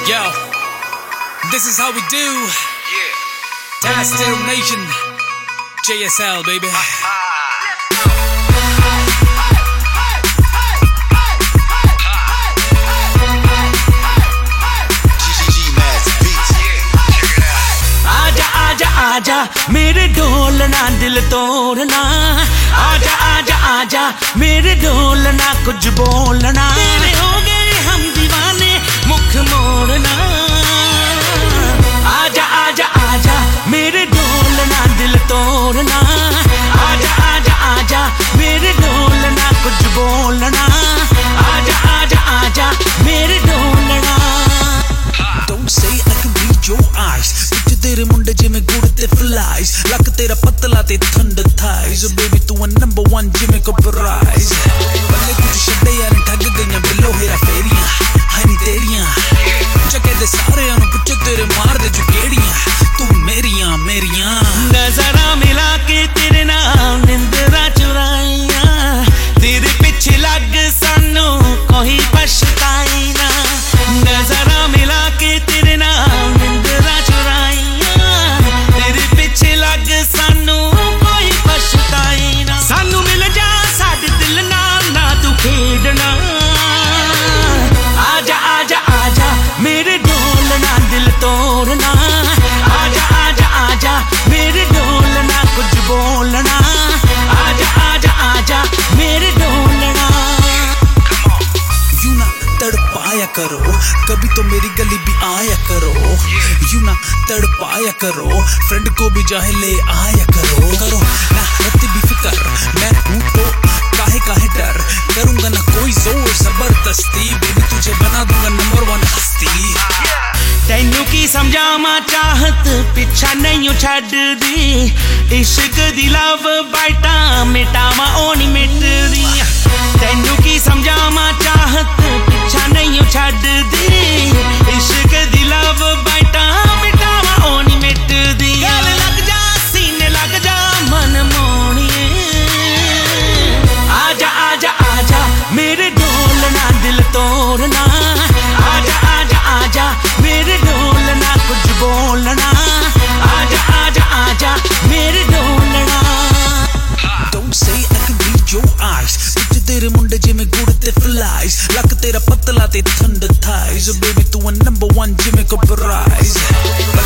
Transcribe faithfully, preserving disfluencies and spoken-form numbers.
Yo, this is how we do. Yeah. Tastil Nation, J S L, baby. आजा मेरे ढोलना दिल तोड़ना, आजा आजा आजा मेरे ढोलना कुछ बोलना। तेरे हो गए हम दीवाने मुख मोड़ना, आजा आजा आजा मेरे ढोलना दिल तोड़ना, आजा आजा आजा मेरे ढोलना कुछ बोलना, आजा आजा आजा मेरे ढोलना। Don't say I can read your eyes, तेरे मुंडे जिमें गुड़ते flies, लक तेरा पतला ते thunder thighs, oh baby तू है number one जिमें को prize। बल्ले कुछ शब्दे यार ठग गईयां बिलो हेरा फेरियां, हनी तेरियां चके दे सारे अनु पुछे तेरे मार दे जुगेड़ियां, तू मेरियां मेरियां। नजरा मिला के तेरे नाम निंदरा चुराइयां, तेरे पीछे लग सानू कोई पछताई ना। नजरा मिला के तेरे नाम निंदरा सानू कोई पछताई ना। सानू मिल जा साडे दिल नाल ना तू खेडना, आजा आजा आजा मेरे ढोलना दिल तोड़ना, आजा आजा आजा मेरे ढोलना कुछ बोलना, आजा आजा आजा मेरे ढोलना। यूं ना तड़पाया करो, कभी तो मेरी गली भी आया करो, यूं ना तड़पाया करो, फ्रेंड को भी चाहे ले आया करो। करो ना रत्ती भी फिकर, मैं हूँ तो काहे काहे डर, करूंगा ना कोई जोर जबरदस्ती, बेबी तुझे बना दूंगा नंबर वन हस्ती। तैनू की समझावा चाहत पिछा नहीं छड़ दी, इश्क दी लव बाइटा मिटावा ओ नहीं मिटदी। तैनू की समझावा चाहत पिछा नहीं छड़ दी, इश्क दी लव बाइटा मिटावा ओ नहीं मिटदी। गल लग जा सीने लग जा मन मोहणिए, आजा आजा आजा मेरे ढोलना दिल तोड़ना, आजा आजा आजा मेरे ढोलना कुछ बोलना, आजा आजा आजा मेरे ढोलना। Don't say I can read your eyes, तुझे तेरे मुंडे जिमें गुड़ते flies, लक तेरा पतला ते thunder thighs, oh baby तू है number one जिमें को prize।